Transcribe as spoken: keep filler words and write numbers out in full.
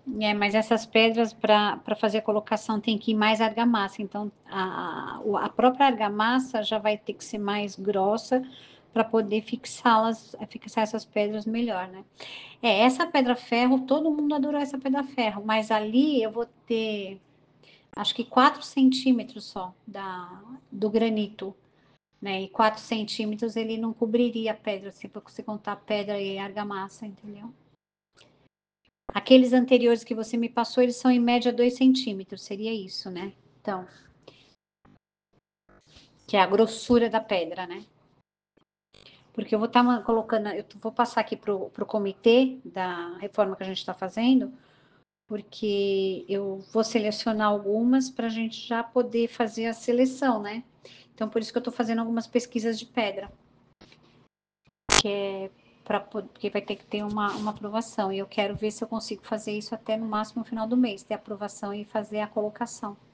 É, mas essas pedras pra pra fazer a colocação tem que ir mais argamassa, então a o a própria argamassa já vai ter que ser mais grossa pra poder fixá-las fixar essas pedras melhor, né. É, essa pedra-ferro, todo mundo adorou essa pedra-ferro, mas ali eu vou ter, acho que quatro centímetros só da do granito, né, e quatro centímetros ele não cobriria a pedra, se você contar pedra e argamassa, entendeu. Aqueles anteriores que você me passou, eles são em média dois centímetros, seria isso, né, então. Que é a grossura da pedra, né. Porque eu vou estar ma colocando eu vou passar aqui para o para o comitê da reforma que a gente tá fazendo, porque eu vou selecionar algumas pra gente já poder fazer a seleção, né. Então por isso que eu tô fazendo algumas pesquisas de pedra. Que é pra po porque vai ter que ter uma uma aprovação e eu quero ver se eu consigo fazer isso até no máximo o final do mês, ter aprovação e fazer a colocação.